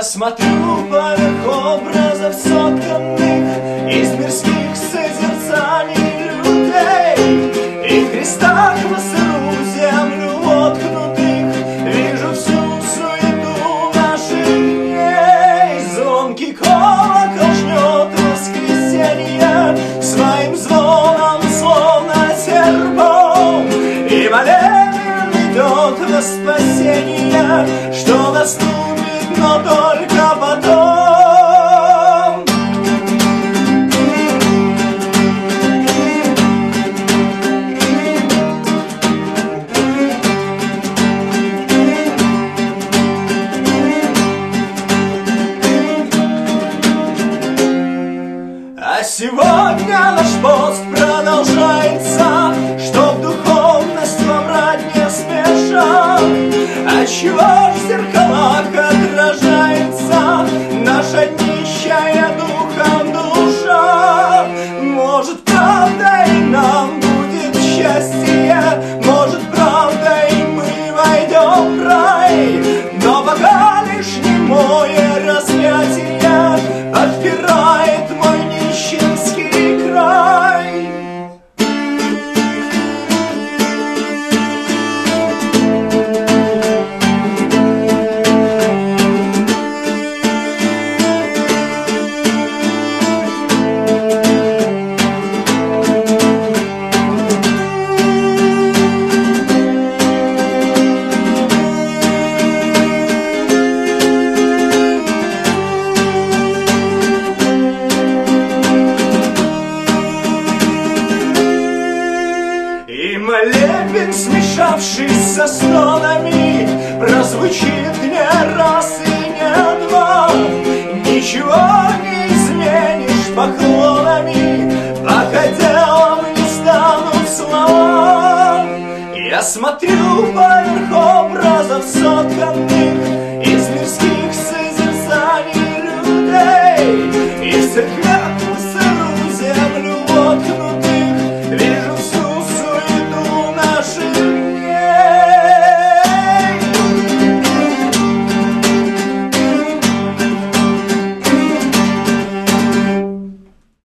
смотрю поверх образов сотканных из мирских созерцаний людей, и в крестах в сырую землю воткнутых вижу всю суету наших дней. Звонкий колокол жнет воскресенье своим звоном, словно серпом, и молебен идет во спасение, что наступит, но только потом. А сегодня наш пост продолжается, чтоб духовность вобрать не спеша. Отчего ж в зеркалах отражается наша нищая духом душа? Может, правда и нам будет счастье, может, правда и мы войдем в рай, но пока лишь немое распятие отпирает мой нищенский край. Молебен, смешавшись со стонами, прозвучит не раз и не два. Ничего не изменишь поклонами, пока делом не станут слова. Я смотрю поверх образов сотканных из мирских